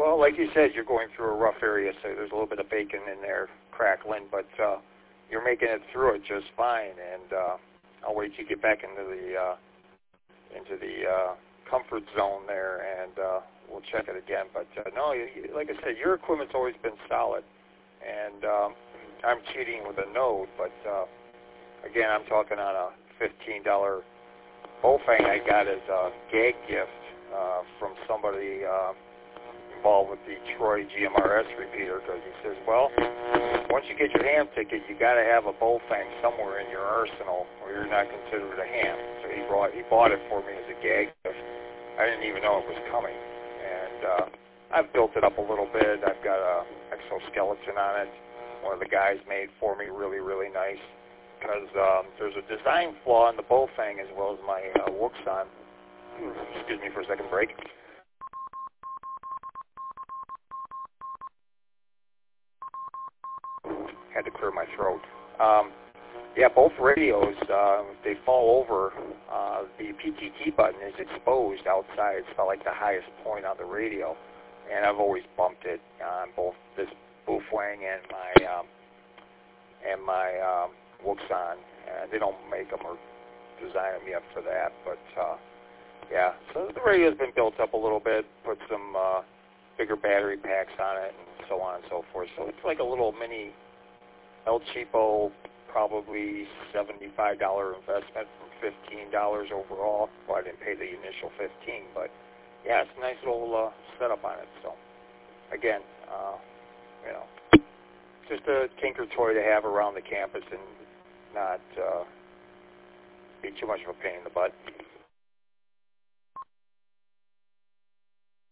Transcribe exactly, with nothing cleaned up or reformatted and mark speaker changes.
Speaker 1: Well, like you said, you're going through a rough area, so there's a little bit of bacon in there crackling, but uh, you're making it through it just fine. And uh, I'll wait till you get back into the uh, into the uh, comfort zone there, and uh, we'll check it again. But uh, no, you, you, like I said, your equipment's always been solid, and um, I'm cheating with a node, but uh, again, I'm talking on a fifteen dollar Bowfang I got as a gag gift uh, from somebody uh, involved with the Troy G M R S repeater, because he says, well, once you get your ham ticket, you got to have a Bowfang somewhere in your arsenal, or you're not considered a ham. So he brought he bought it for me as a gag gift. I didn't even know it was coming, and uh, I've built it up a little bit. I've got a exoskeleton on it. One of the guys made for me, really, really nice. Because um, there's a design flaw in the Bowfang as well as my uh, Wuxon. Excuse me for a second break. Had to clear my throat. Um, yeah, both radios, uh, they fall over. Uh, the P T T button is exposed outside. It's about like the highest point on the radio. And I've always bumped it on both this Bowfang and my um, and my um, Wuxon. Uh, they don't make them or design them yet for that, but uh, yeah. So the radio's been built up a little bit, put some uh, bigger battery packs on it, and so on and so forth. So it's like a little mini El Cheapo, probably seventy-five dollar investment from fifteen dollars overall. Well, I didn't pay the initial fifteen, but yeah, it's a nice little uh, setup on it. So again, uh, you know, just a tinker toy to have around the campus and not uh, be too much of a pain in the butt.